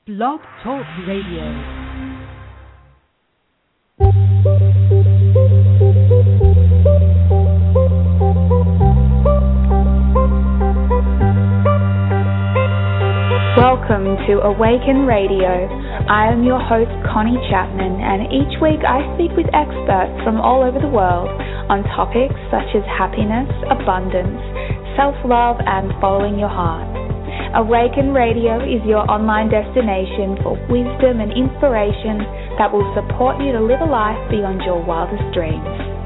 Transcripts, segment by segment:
Blog Talk Radio. Welcome to Awaken Radio. I am your host, Connie Chapman, and each week I speak with experts from all over the world on topics such as happiness, abundance, self-love, and following your heart. Awaken Radio is your online destination for wisdom and inspiration that will support you to live a life beyond your wildest dreams.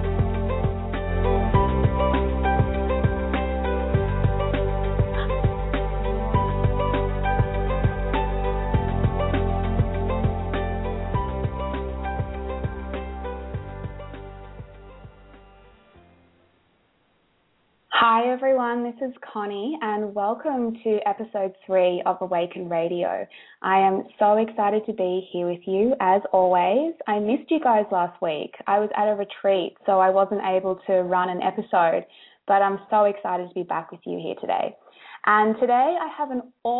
Hi everyone, this is Connie and welcome to episode 3 of Awaken Radio. I am so excited to be here with you as always. I missed you guys last week. I was at a retreat, so I wasn't able to run an episode, but I'm so excited to be back with you here today. And today I have an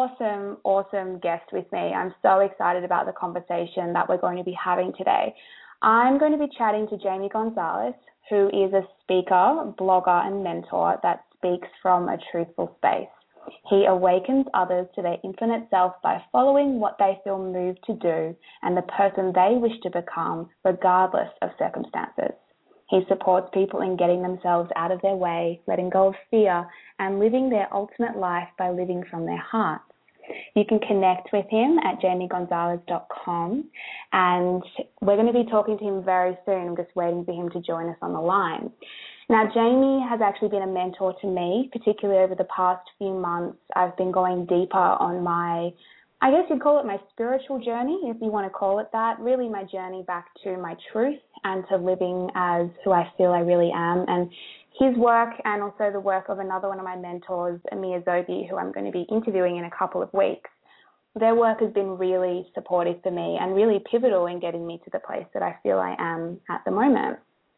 awesome guest with me. I'm so excited about the conversation that we're going to be having today. I'm going to be chatting to Jamie Gonzalez, who is a speaker, blogger, and mentor that speaks from a truthful space. He awakens others to their infinite self by following what they feel moved to do and the person they wish to become, regardless of circumstances. He supports people in getting themselves out of their way, letting go of fear, and living their ultimate life by living from their hearts. You can connect with him at jamiegonzalez.com, and we're going to be talking to him very soon. I'm just waiting for him to join us on the line. Now, Jamie has actually been a mentor to me, particularly over the past few months. I've been going deeper on my, I guess you'd call it my spiritual journey, if you want to call it that, really my journey back to my truth and to living as who I feel I really am. And his work and also the work of another one of my mentors, Amir Zobi, who I'm going to be interviewing in a couple of weeks, their work has been really supportive for me and really pivotal in getting me to the place that I feel I am at the moment.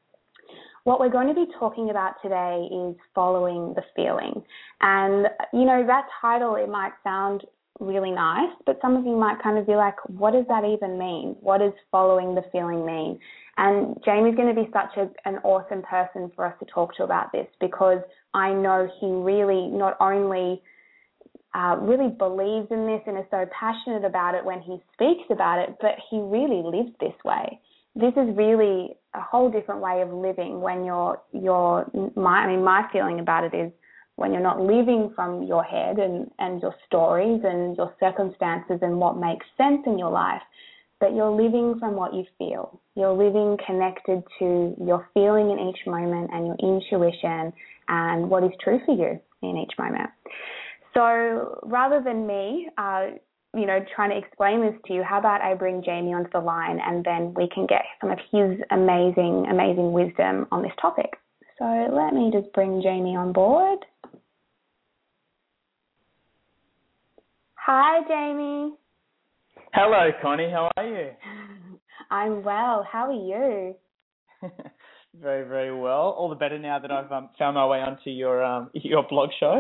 What we're going to be talking about today is following the feeling. And, you know, that title, it might sound really nice, but some of you might kind of be like, what does that even mean? What does following the feeling mean? And Jamie's going to be such an awesome person for us to talk to about this, because I know he really not only really believes in this and is so passionate about it when he speaks about it, but he really lives this way. This is really a whole different way of living when my feeling about it is when you're not living from your head and your stories and your circumstances and what makes sense in your life, but you're living from what you feel. You're living connected to your feeling in each moment and your intuition and what is true for you in each moment. So rather than me, trying to explain this to you, how about I bring Jamie onto the line and then we can get some of his amazing wisdom on this topic. So let me just bring Jamie on board. Hi, Jamie. Hello, Connie. How are you? I'm well. How are you? Very, very well. All the better now that I've found my way onto your blog show.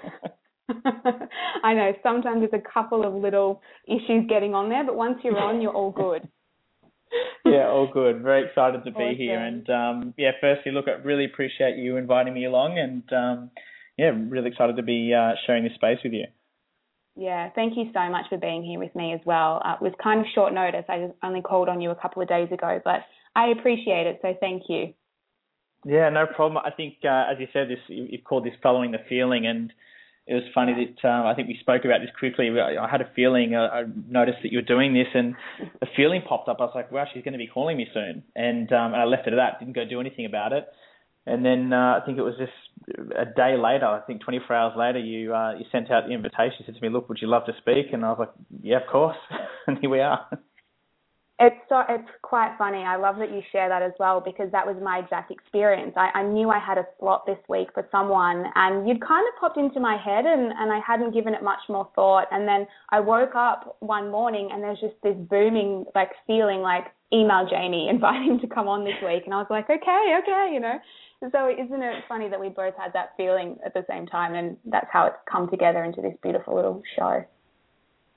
I know. Sometimes there's a couple of little issues getting on there, but once you're on, you're all good. Yeah, all good. Very excited to be awesome. here. And, firstly, look, I really appreciate you inviting me along and, really excited to be sharing this space with you. Yeah, thank you so much for being here with me as well. It was kind of short notice. I just only called on you a couple of days ago, but I appreciate it, so thank you. Yeah, no problem. I think, as you said, you've called this following the feeling, and it was funny that I think we spoke about this quickly. I had a feeling, I noticed that you were doing this, and the feeling popped up. I was like, wow, she's going to be calling me soon. And I left it at that, didn't go do anything about it. And then I think it was just a day later, I think 24 hours later, you sent out the invitation. You said to me, look, would you love to speak? And I was like, yeah, of course. And here we are. It's quite funny. I love that you share that as well, because that was my exact experience. I knew I had a slot this week for someone, and you'd kind of popped into my head, and I hadn't given it much more thought. And then I woke up one morning and there's just this booming feeling like, email Jamie, invite him to come on this week. And I was like, okay, you know. So isn't it funny that we both had that feeling at the same time, and that's how it's come together into this beautiful little show?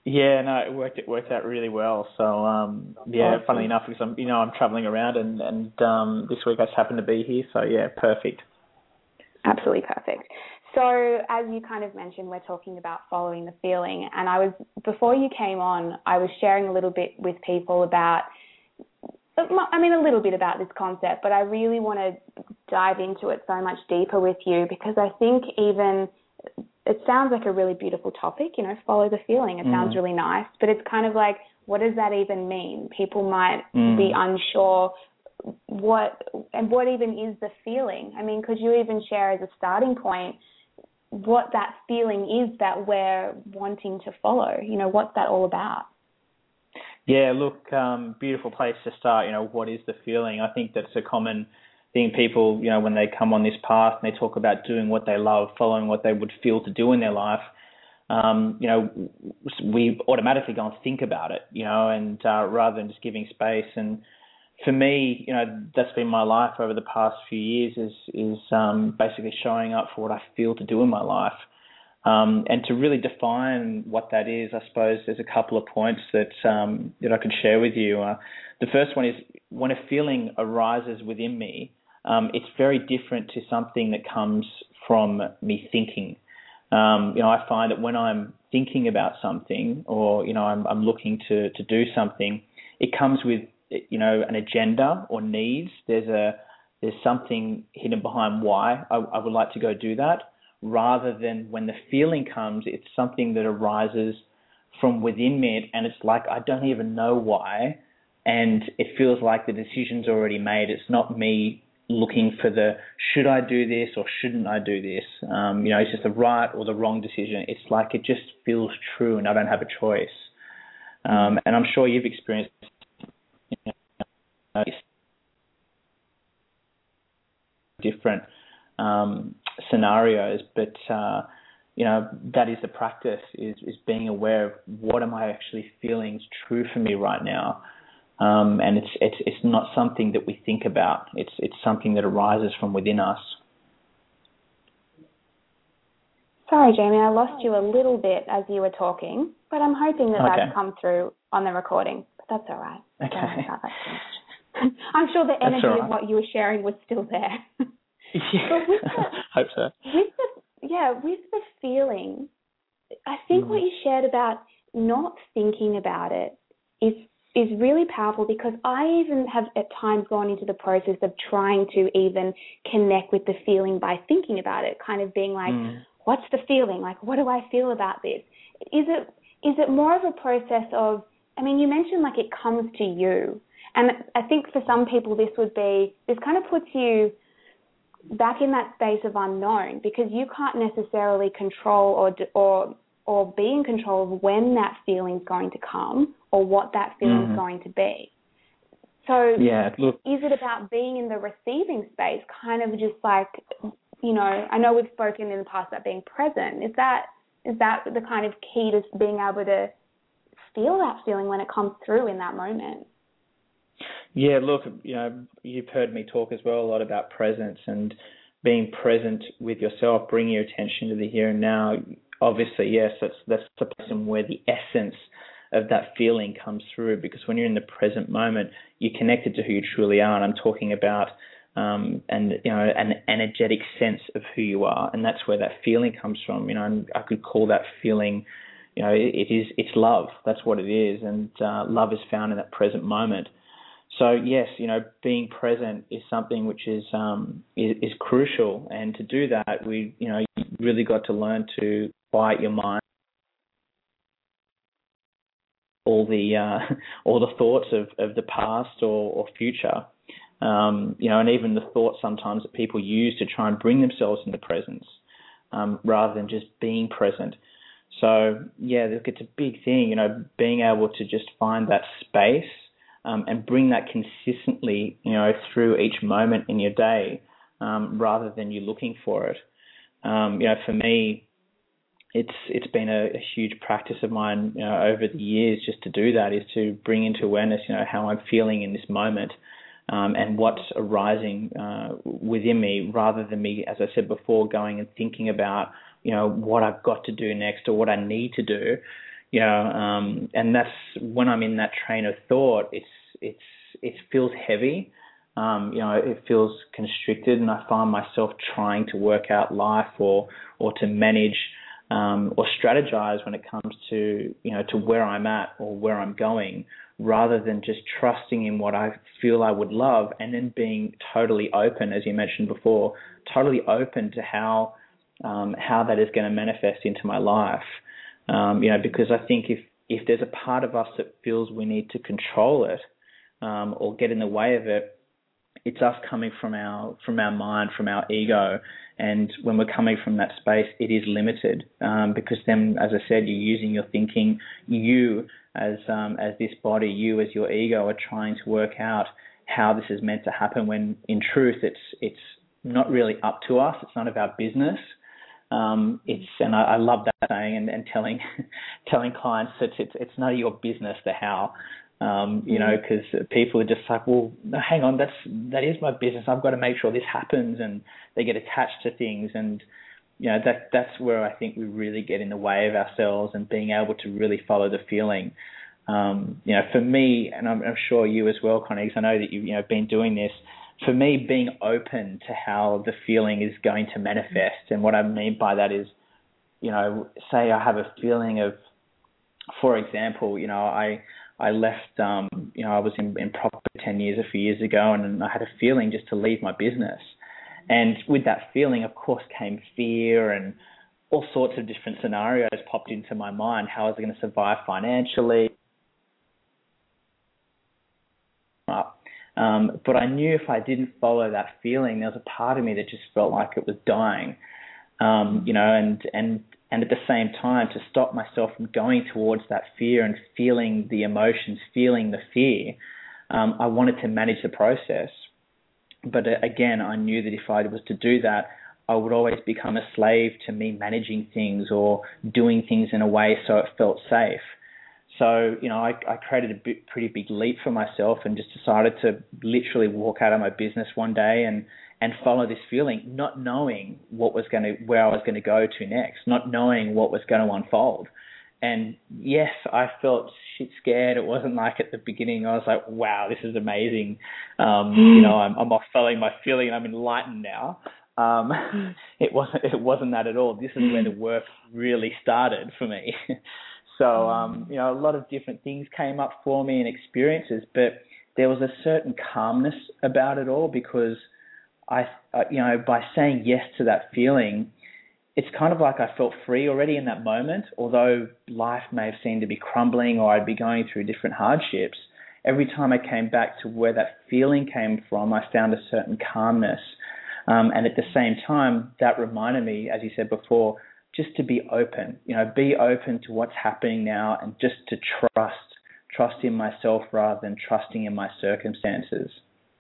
Yeah, no, it worked out really well. So yeah, Awesome. funnily enough, because I'm traveling around and this week I just happened to be here. So yeah, perfect. Absolutely perfect. So as you kind of mentioned, we're talking about following the feeling, and before you came on, I was sharing a little bit with people about, a little bit about this concept, but I really want to dive into it so much deeper with you, because I think even it sounds like a really beautiful topic, follow the feeling. It sounds really nice, but it's kind of like, what does that even mean? People might be unsure what even is the feeling. I mean, could you even share as a starting point what that feeling is that we're wanting to follow? What's that all about? Yeah, look, beautiful place to start. What is the feeling? I think that's a common thing. People, when they come on this path and they talk about doing what they love, following what they would feel to do in their life, we automatically go and think about it, and rather than just giving space. And for me, that's been my life over the past few years is basically showing up for what I feel to do in my life. And to really define what that is, I suppose there's a couple of points that I could share with you. The first one is when a feeling arises within me, it's very different to something that comes from me thinking. I find that when I'm thinking about something or, I'm looking to do something, it comes with, an agenda or needs. There's something hidden behind why I would like to go do that, rather than when the feeling comes, it's something that arises from within me, and it's like I don't even know why, and it feels like the decision's already made. It's not me looking for should I do this or shouldn't I do this? It's just the right or the wrong decision. It's like it just feels true and I don't have a choice. And I'm sure you've experienced different scenarios, but that is the practice, is being aware of what am I actually feeling is true for me right now. And it's not something that we think about. It's something that arises from within us. Sorry, Jamie, I lost you a little bit as you were talking, but I'm hoping that's come through on the recording. But that's all right. Okay. I'm sure the energy of what you were sharing was still there. Yeah, hope so. With the feeling, I think what you shared about not thinking about it is really powerful, because I even have at times gone into the process of trying to even connect with the feeling by thinking about it, kind of being like, what's the feeling? Like, what do I feel about this? Is it more of a process of, you mentioned like it comes to you. And I think for some people this kind of puts you back in that space of unknown, because you can't necessarily control or be in control of when that feeling's going to come or what that feeling's going to be. So is it about being in the receiving space, kind of just like, I know we've spoken in the past about being present. Is that the kind of key to being able to feel that feeling when it comes through in that moment? Yeah, look, you've heard me talk as well a lot about presence and being present with yourself, bringing your attention to the here and now. Obviously, yes, that's the place where the essence of that feeling comes through, because when you're in the present moment, you're connected to who you truly are. And I'm talking about an energetic sense of who you are, and that's where that feeling comes from. I could call that feeling, it's love. That's what it is, and love is found in that present moment. So yes, being present is something which is crucial, and to do that, you really got to learn to quiet your mind, all the thoughts of the past or future, and even the thoughts sometimes that people use to try and bring themselves into presence, rather than just being present. So yeah, look, it's a big thing, being able to just find that space. And bring that consistently, through each moment in your day, rather than you looking for it. For me, it's been a huge practice of mine, over the years, just to do that, is to bring into awareness, how I'm feeling in this moment, and what's arising within me, rather than me, as I said before, going and thinking about, what I've got to do next or what I need to do. And that's when I'm in that train of thought, it feels heavy. It feels constricted, and I find myself trying to work out life or to manage or strategize when it comes to to where I'm at or where I'm going, rather than just trusting in what I feel I would love, and then being totally open, as you mentioned before, totally open to how that is going to manifest into my life. Because I think if there's a part of us that feels we need to control it or get in the way of it, it's us coming from our mind, from our ego. And when we're coming from that space, it is limited because then, as I said, you're using your thinking. You, as this body, you as your ego, are trying to work out how this is meant to happen. When in truth, it's not really up to us. It's none of our business. And I love that saying and telling clients that it's none of your business the how. Because people are just like, well, hang on, that is my business. I've got to make sure this happens, and they get attached to things, and that's where I think we really get in the way of ourselves and being able to really follow the feeling. For me, and I'm sure you as well, Connie, because I know that you've been doing this. For me, being open to how the feeling is going to manifest, and what I mean by that is, say I have a feeling of, for example, I left, I was in property 10 years, a few years ago, and I had a feeling just to leave my business. And with that feeling, of course, came fear, and all sorts of different scenarios popped into my mind. How was I going to survive financially? But I knew if I didn't follow that feeling, there was a part of me that just felt like it was dying. And at the same time, to stop myself from going towards that fear and feeling the emotions, feeling the fear, I wanted to manage the process. But again, I knew that if I was to do that, I would always become a slave to me managing things or doing things in a way so it felt safe. So, I created a pretty big leap for myself and just decided to literally walk out of my business one day and follow this feeling, not knowing where I was going to go to next, not knowing what was going to unfold. And yes, I felt shit scared. It wasn't like at the beginning I was like, wow, this is amazing. I'm off following my feeling and I'm enlightened now. It wasn't that at all. This is where the work really started for me. So, a lot of different things came up for me and experiences, but there was a certain calmness about it all because by saying yes to that feeling, it's kind of like I felt free already in that moment. Although life may have seemed to be crumbling or I'd be going through different hardships, every time I came back to where that feeling came from, I found a certain calmness. And at the same time, that reminded me, as you said before, just to be open, be open to what's happening now and just to trust in myself rather than trusting in my circumstances.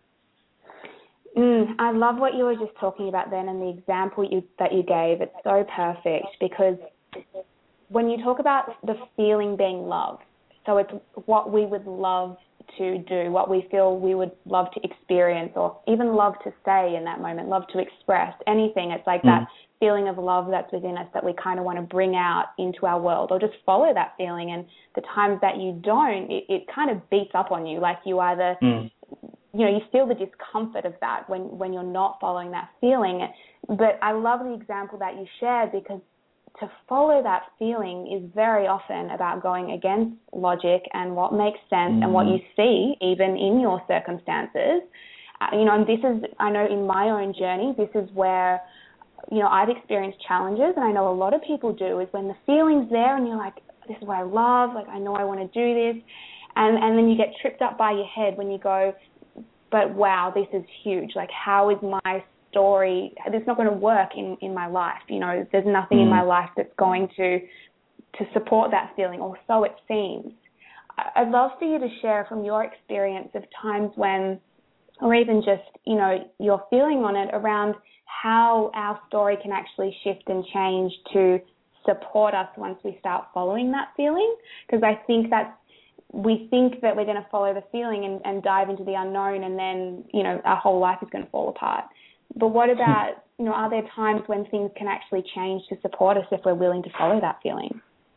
I love what you were just talking about then, and the example that you gave. It's so perfect because when you talk about the feeling being love, so it's what we would love to do, what we feel we would love to experience or even love to say in that moment, love to express, anything. It's like that feeling of love that's within us that we kind of want to bring out into our world or just follow that feeling. And the times that you don't, it kind of beats up on you. Like you either... you feel the discomfort of that when you're not following that feeling. But I love the example that you shared because to follow that feeling is very often about going against logic and what makes sense and what you see even in your circumstances. And this is, I know in my own journey, this is where, I've experienced challenges, and I know a lot of people do, is when the feeling's there and you're like, this is what I love, like I know I want to do this. And then you get tripped up by your head when you go, but wow, this is huge. Like, how is my story? It's not going to work in my life. There's nothing in my life that's going to support that feeling, or so it seems. I'd love for you to share from your experience of times when, or even just, your feeling on it around how our story can actually shift and change to support us once we start following that feeling. Because I think we think that we're going to follow the feeling and dive into the unknown, and then, our whole life is going to fall apart. But what about, are there times when things can actually change to support us if we're willing to follow that feeling?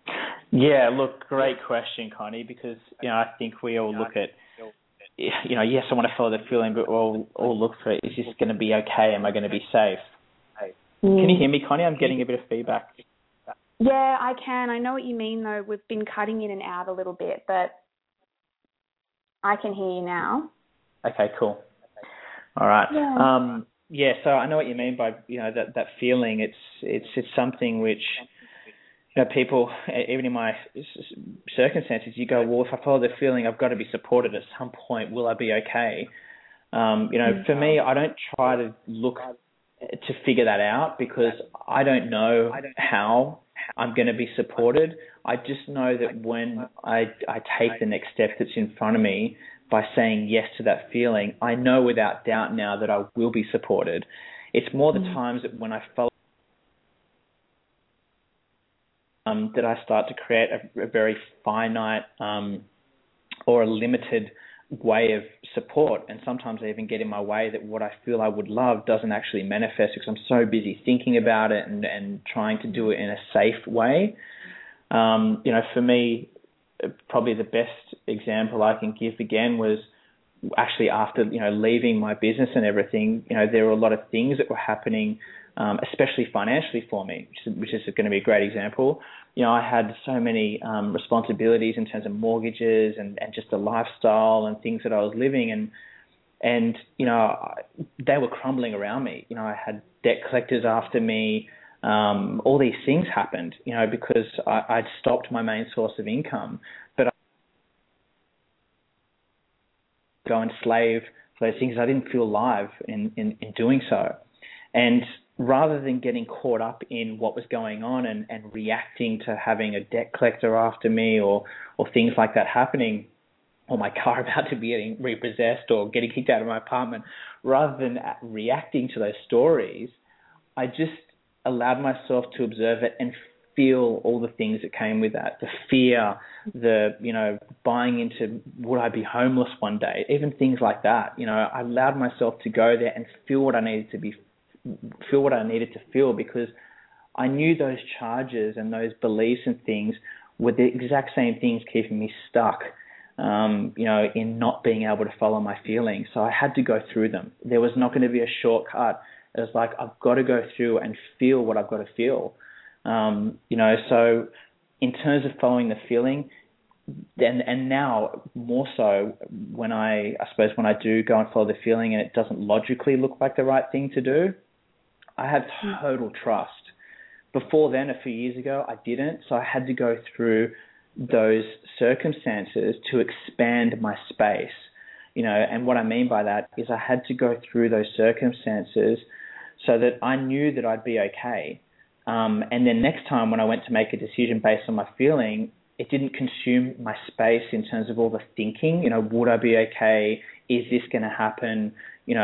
Yeah, look, great question, Connie, because, I think we all look at, yes, I want to follow the feeling, but we'll all look for, is this going to be okay? Am I going to be safe? Can you hear me, Connie? I'm getting a bit of feedback. Yeah, I can. I know what you mean, though. We've been cutting in and out a little bit, but I can hear you now. Okay, cool. All right. Yeah. So I know what you mean by, that feeling. It's something which, people, even in my circumstances, you go, well, if I follow the feeling, I've got to be supported at some point. Will I be okay? For me, I don't try to look to figure that out because I don't know how I'm going to be supported. I just know that when I take the next step that's in front of me by saying yes to that feeling, I know without doubt now that I will be supported. It's more the times that when I follow that I start to create a very finite or a limited way of support, and sometimes I even get in my way that what I feel I would love doesn't actually manifest because I'm so busy thinking about it and trying to do it in a safe way. For me, probably the best example I can give again was actually after leaving my business and everything. There were a lot of things that were happening, especially financially for me, which is going to be a great example. I had so many responsibilities in terms of mortgages and just the lifestyle and things that I was living, and they were crumbling around me. I had debt collectors after me. All these things happened, because I'd stopped my main source of income, but I go and slave for those things. I didn't feel alive in doing so. And rather than getting caught up in what was going on and reacting to having a debt collector after me or things like that happening, or my car about to be getting repossessed or getting kicked out of my apartment, rather than reacting to those stories, I just allowed myself to observe it and feel all the things that came with that. The fear, the, buying into, would I be homeless one day? Even things like that. I allowed myself to go there and feel what I needed to feel because I knew those charges and those beliefs and things were the exact same things keeping me stuck, in not being able to follow my feelings. So I had to go through them. There was not going to be a shortcut. It was like, I've got to go through and feel what I've got to feel. So in terms of following the feeling, and now more so when I do go and follow the feeling and it doesn't logically look like the right thing to do, I have total trust. Before then, a few years ago, I didn't. So I had to go through those circumstances to expand my space. And what I mean by that is I had to go through those circumstances so that I knew that I'd be okay. And then next time when I went to make a decision based on my feeling, it didn't consume my space in terms of all the thinking. Would I be okay? Is this going to happen?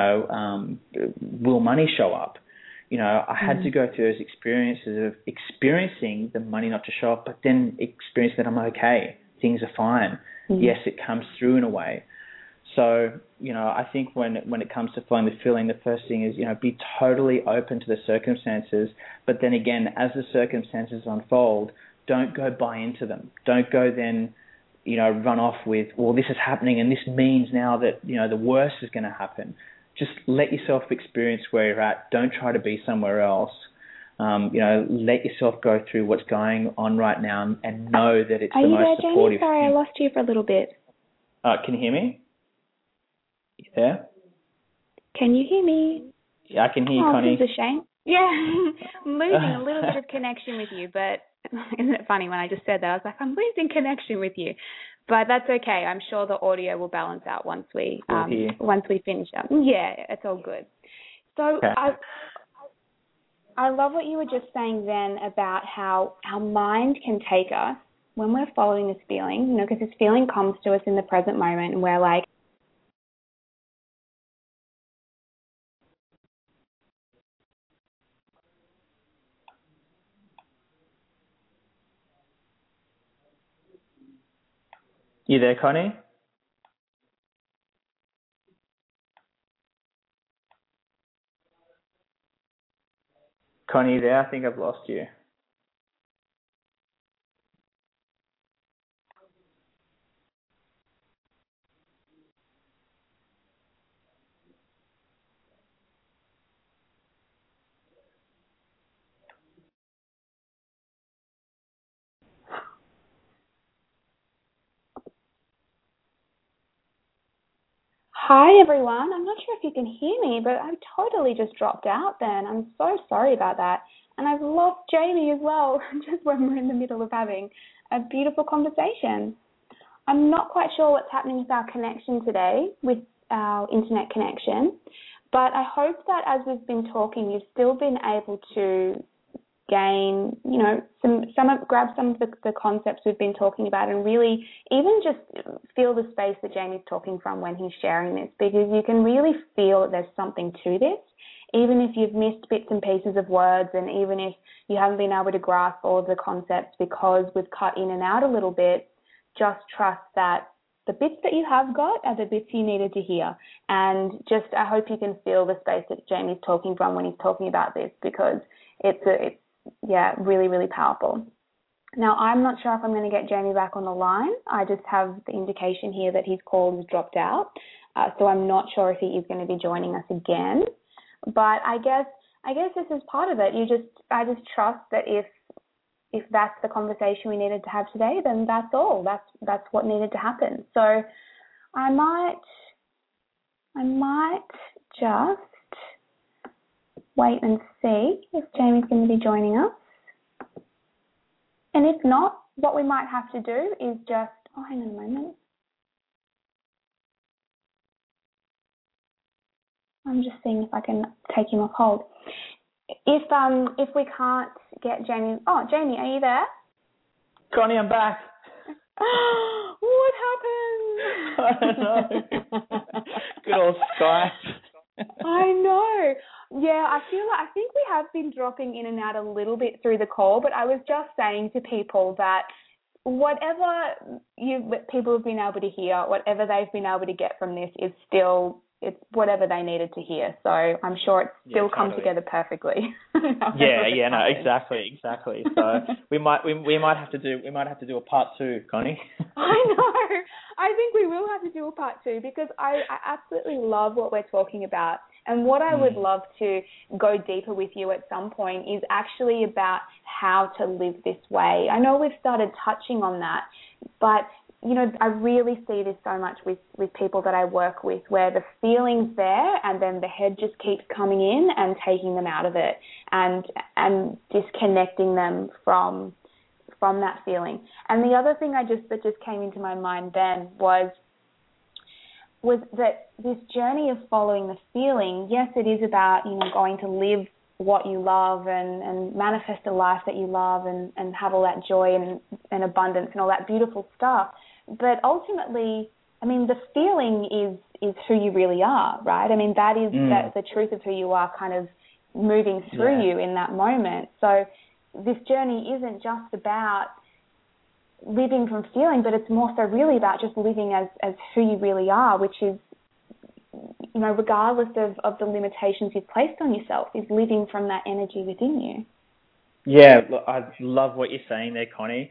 Will money show up? I had to go through those experiences of experiencing the money not to show up, but then experiencing that I'm okay. Things are fine. Yes, it comes through in a way. So, I think when it comes to following the feeling, the first thing is, be totally open to the circumstances. But then again, as the circumstances unfold, don't go buy into them. Don't go then, run off with, well, this is happening and this means now that, the worst is going to happen. Just let yourself experience where you're at. Don't try to be somewhere else. Let yourself go through what's going on right now and know that it's the most supportive. Are you there, Jamie? Sorry, I lost you for a little bit. Can you hear me? You there? Can you hear me? Yeah, I can hear you, Connie. This is a shame. Yeah, I'm losing a little bit of connection with you, but isn't it funny when I just said that? I was like, I'm losing connection with you. But that's okay. I'm sure the audio will balance out once we finish up. Yeah, it's all good. So okay. I love what you were just saying then about how our mind can take us when we're following this feeling, because this feeling comes to us in the present moment and we're like, you there, Connie? Connie, you there? I think I've lost you. Hi everyone. I'm not sure if you can hear me, but I totally just dropped out then. I'm so sorry about that. And I've lost Jamie as well, just when we're in the middle of having a beautiful conversation. I'm not quite sure what's happening with our connection today, with our internet connection, but I hope that as we've been talking, you've still been able to gain, grab some of the concepts we've been talking about and really even just feel the space that Jamie's talking from when he's sharing this, because you can really feel that there's something to this, even if you've missed bits and pieces of words and even if you haven't been able to grasp all of the concepts because we've cut in and out a little bit. Just trust that the bits that you have got are the bits you needed to hear. And just, I hope you can feel the space that Jamie's talking from when he's talking about this, because it's really, really powerful. Now, I'm not sure if I'm going to get Jamie back on the line. I just have the indication here that his call has dropped out. So I'm not sure if he is going to be joining us again. But I guess this is part of it. I just trust that if that's the conversation we needed to have today, then that's all. That's what needed to happen. So I might just wait and see if Jamie's going to be joining us. And if not, what we might have to do is just, hang on a moment. I'm just seeing if I can take him off hold. If we can't get Jamie, Jamie, are you there? Connie, I'm back. What happened? I don't know. Good old Skype. I know. Yeah, I think we have been dropping in and out a little bit through the call, but I was just saying to people that whatever people have been able to hear, whatever they've been able to get from this is still, it's whatever they needed to hear. So I'm sure it's still come together perfectly. Exactly. So we might have to do a part 2, Connie. I know. I think we will have to do a part 2 because I absolutely love what we're talking about. And what I would love to go deeper with you at some point is actually about how to live this way. I know we've started touching on that, but I really see this so much with people that I work with, where the feeling's there and then the head just keeps coming in and taking them out of it and disconnecting them from that feeling. And the other thing that just came into my mind then was that this journey of following the feeling, yes, it is about, going to live what you love and manifest a life that you love and have all that joy and abundance and all that beautiful stuff. But ultimately, the feeling is who you really are, right? That is the truth of who you are kind of moving through you in that moment. So this journey isn't just about living from feeling, but it's more so really about just living as who you really are, which is, regardless of the limitations you've placed on yourself, is living from that energy within you. Yeah, I love what you're saying there, Connie.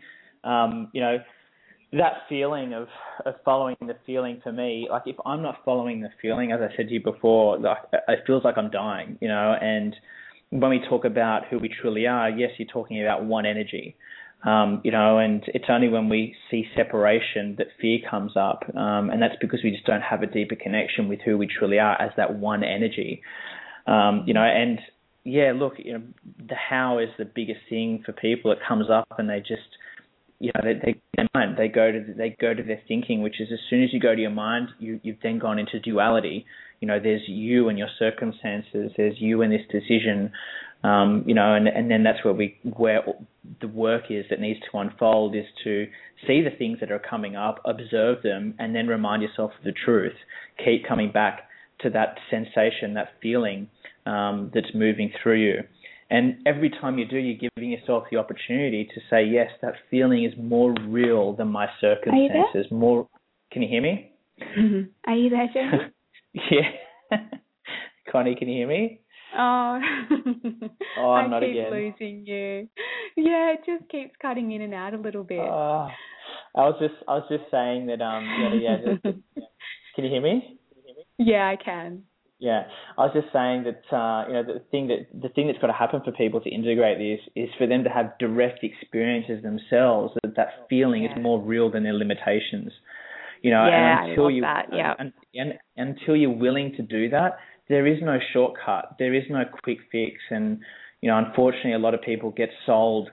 That feeling of following the feeling for me, like if I'm not following the feeling, as I said to you before, it feels like I'm dying, and when we talk about who we truly are, yes, you're talking about one energy. And it's only when we see separation that fear comes up, and that's because we just don't have a deeper connection with who we truly are as that one energy. And yeah, look, the how is the biggest thing for people. It comes up and they just, they go to their thinking, which is as soon as you go to your mind, you've then gone into duality. There's you and your circumstances. There's you and this decision. And then that's where the work is that needs to unfold, is to see the things that are coming up, observe them, and then remind yourself of the truth. Keep coming back to that sensation, that feeling that's moving through you. And every time you do, you're giving yourself the opportunity to say, yes, that feeling is more real than my circumstances. More. Can you hear me? Mm-hmm. Are you there, Jamie? Yeah. Connie, can you hear me? Oh, I'm not again. I keep losing you. Yeah, it just keeps cutting in and out a little bit. I was just saying that. Can you hear me? Yeah, I can. Yeah, I was just saying that the thing that's got to happen for people to integrate this is for them to have direct experiences themselves. That feeling is more real than their limitations. Until you're willing to do that, there is no shortcut. There is no quick fix. And, unfortunately, a lot of people get sold,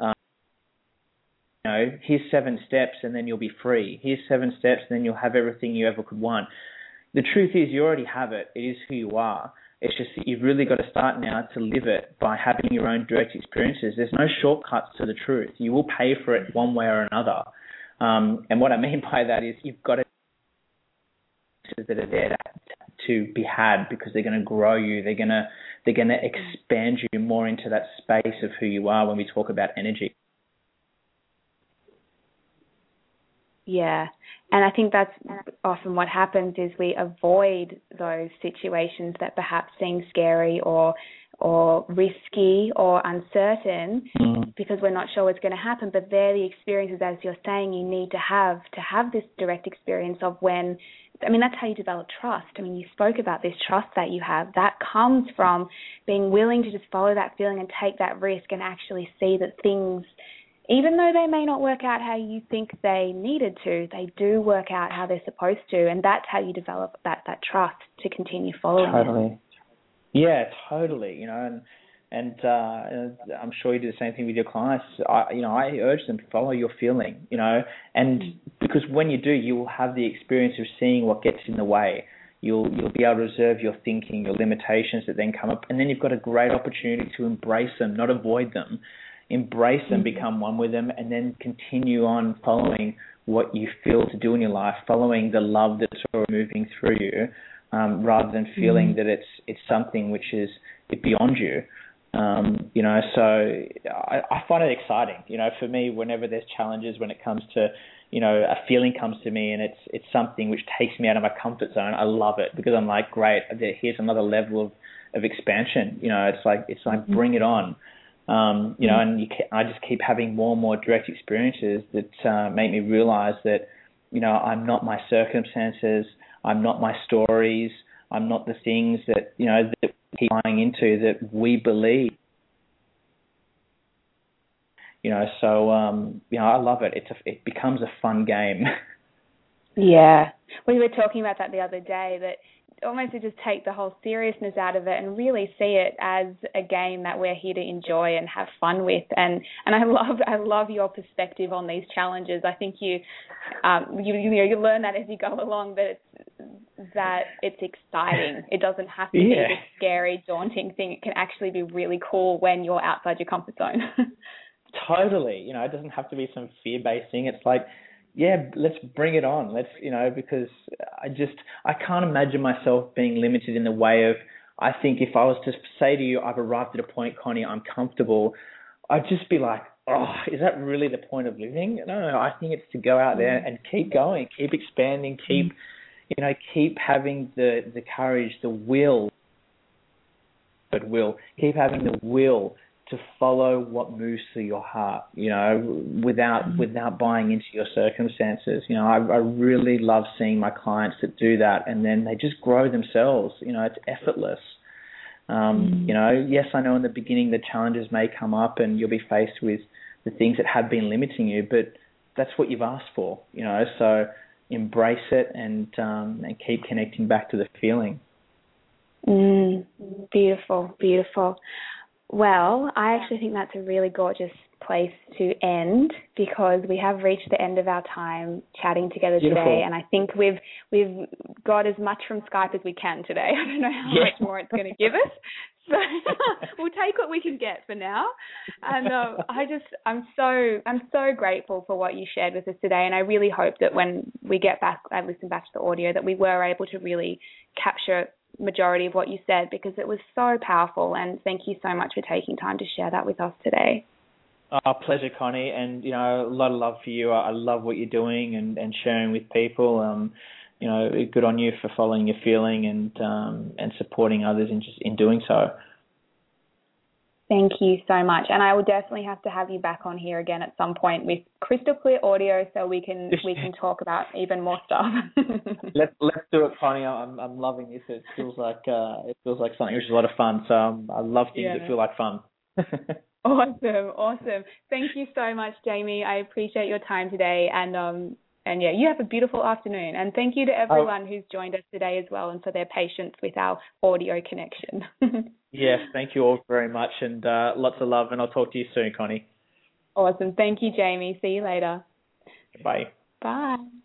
here's 7 steps and then you'll be free. Here's 7 steps and then you'll have everything you ever could want. The truth is you already have it. It is who you are. It's just that you've really got to start now to live it by having your own direct experiences. There's no shortcuts to the truth. You will pay for it one way or another. And what I mean by that is you've got to that are there to be had, because they're going to grow you. They're going to expand you more into that space of who you are when we talk about energy. Yeah. And I think that's often what happens is we avoid those situations that perhaps seem scary or risky or uncertain because we're not sure what's going to happen. But they're the experiences, as you're saying, you need to have this direct experience of when, that's how you develop trust. You spoke about this trust that you have. That comes from being willing to just follow that feeling and take that risk and actually see that things, even though they may not work out how you think they needed to, they do work out how they're supposed to, and that's how you develop that trust to continue following it. Yeah, totally. And I'm sure you do the same thing with your clients. I urge them to follow your feeling, and because when you do, you will have the experience of seeing what gets in the way. You'll be able to observe your thinking, your limitations that then come up, and then you've got a great opportunity to embrace them, not avoid them. Embrace them, become one with them, and then continue on following what you feel to do in your life, following the love that's sort of moving through you, rather than feeling that it's something which is beyond you. So I find it exciting. For me, whenever there's challenges, when it comes to, a feeling comes to me and it's something which takes me out of my comfort zone, I love it, because I'm like, great, here's another level of expansion. It's like bring it on. And I just keep having more and more direct experiences that make me realize that, I'm not my circumstances, I'm not my stories, I'm not the things that, that we keep buying into, that we believe. I love it. It becomes a fun game. Yeah. We were talking about that the other day, that almost to just take the whole seriousness out of it and really see it as a game that we're here to enjoy and have fun with. And I love your perspective on these challenges. I think you learn that as you go along, that it's exciting. It doesn't have to be this scary, daunting thing. It can actually be really cool when you're outside your comfort zone. Totally. It doesn't have to be some fear-based thing. It's like, yeah, let's bring it on. Let's, because I can't imagine myself being limited in the way of, I think if I was to say to you, I've arrived at a point, Connie, I'm comfortable, I'd just be like, oh, is that really the point of living? No, I think it's to go out there and keep going, keep expanding, keep having the courage, the will, keep having the will to follow what moves through your heart, without buying into your circumstances. I really love seeing my clients that do that, and then they just grow themselves. It's effortless. Yes, I know in the beginning the challenges may come up and you'll be faced with the things that have been limiting you, but that's what you've asked for, so embrace it and keep connecting back to the feeling. Beautiful, beautiful. Well, I actually think that's a really gorgeous place to end, because we have reached the end of our time chatting together today, and I think we've got as much from Skype as we can today. I don't know how much more it's going to give us, so we'll take what we can get for now. And I'm so grateful for what you shared with us today, and I really hope that when we get back, I listen back to the audio, that we were able to really capture majority of what you said, because it was so powerful, and thank you so much for taking time to share that with us today. Pleasure, Connie, and a lot of love for you. I love what you're doing and sharing with people. Good on you for following your feeling and supporting others in doing so. Thank you so much, and I will definitely have to have you back on here again at some point with crystal clear audio, so we can talk about even more stuff. Let's do it, Connie. I'm loving this. It feels like something which is a lot of fun. So I love things that feel like fun. Awesome. Thank you so much, Jamie. I appreciate your time today, and And yeah, you have a beautiful afternoon. And thank you to everyone who's joined us today as well and for their patience with our audio connection. Yes, thank you all very much, and lots of love, and I'll talk to you soon, Connie. Awesome. Thank you, Jamie. See you later. Bye. Bye.